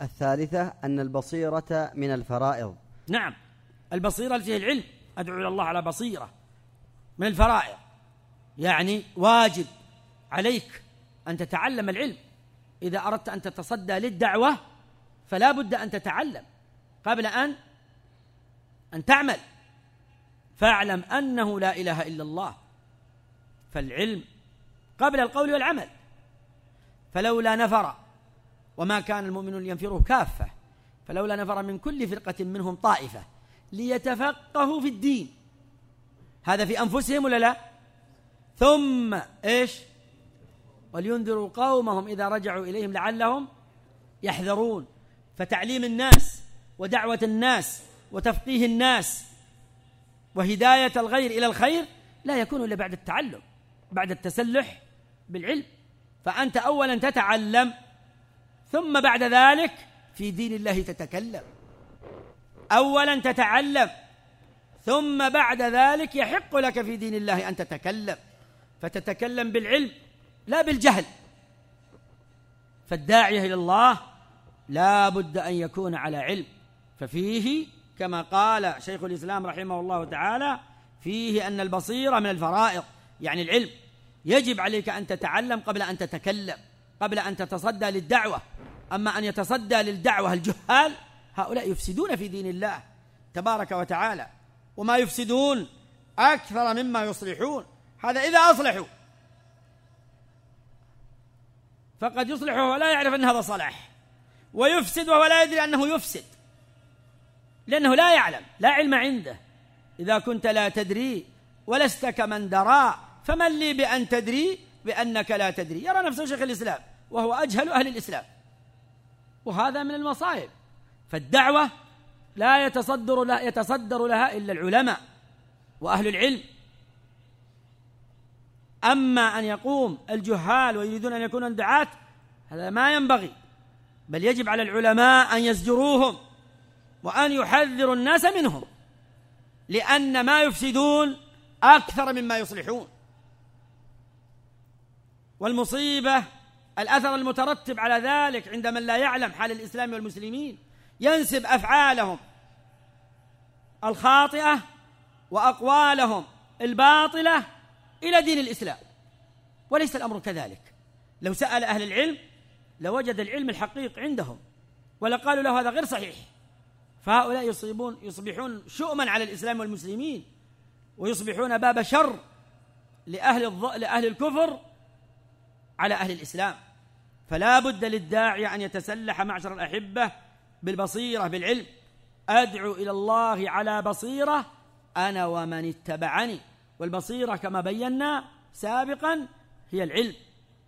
الثالثة أن البصيرة من الفرائض. نعم، البصيرة التي هي العلم، أدعو إلى الله على بصيرة، من الفرائض، يعني واجب عليك أن تتعلم العلم. إذا أردت أن تتصدى للدعوة فلا بد أن تتعلم قبل أن تعمل. فاعلم أنه لا إله إلا الله، فالعلم قبل القول والعمل. فلولا نفر، وما كان المؤمنون لينفروا كافة، فلولا نفر من كل فرقة منهم طائفة ليتفقهوا في الدين، هذا في أنفسهم ولا لا؟ ثم إيش؟ ولينذروا قومهم إذا رجعوا إليهم لعلهم يحذرون. فتعليم الناس ودعوة الناس وتفقيه الناس وهداية الغير إلى الخير لا يكون إلا بعد التعلم، بعد التسلح بالعلم. فأنت أولا تتعلم، ثم بعد ذلك في دين الله تتكلم. أولا تتعلم، ثم بعد ذلك يحق لك في دين الله أن تتكلم، فتتكلم بالعلم لا بالجهل. فالداعية إلى الله لا بد أن يكون على علم. ففيه كما قال شيخ الإسلام رحمه الله تعالى فيه أن البصيرة من الفرائض، يعني العلم. يجب عليك أن تتعلم قبل أن تتكلم، قبل أن تتصدى للدعوة. أما أن يتصدى للدعوة الجهال، هؤلاء يفسدون في دين الله تبارك وتعالى، وما يفسدون أكثر مما يصلحون. هذا إذا أصلحوا، فقد يصلح وهو لا يعرف أن هذا صلاح، ويفسد وهو لا يدري أنه يفسد، لأنه لا يعلم، لا علم عنده. إذا كنت لا تدري ولست كمن درى فمن لي بأن تدري بأنك لا تدري. يرى نفسه شيخ الإسلام وهو أجهل أهل الإسلام، وهذا من المصائب. فالدعوة لا يتصدر لها إلا العلماء وأهل العلم. أما أن يقوم الجهال ويريدون أن يكونوا دعاة، هذا ما ينبغي، بل يجب على العلماء أن يزجروهم وأن يحذروا الناس منهم، لأن ما يفسدون أكثر مما يصلحون. والمصيبة الأثر المترتب على ذلك عند من لا يعلم حال الإسلام والمسلمين، ينسب أفعالهم الخاطئة وأقوالهم الباطلة إلى دين الإسلام، وليس الأمر كذلك. لو سأل أهل العلم لوجد العلم الحقيقي عندهم ولقالوا له هذا غير صحيح. فهؤلاء يصبحون شؤما على الإسلام والمسلمين، ويصبحون باب شر لأهل الكفر على أهل الإسلام. فلا بد للداعي أن يتسلح معشر الأحبة بالبصيرة بالعلم. أدعو إلى الله على بصيرة أنا ومن اتبعني. والبصيرة كما بينا سابقا هي العلم.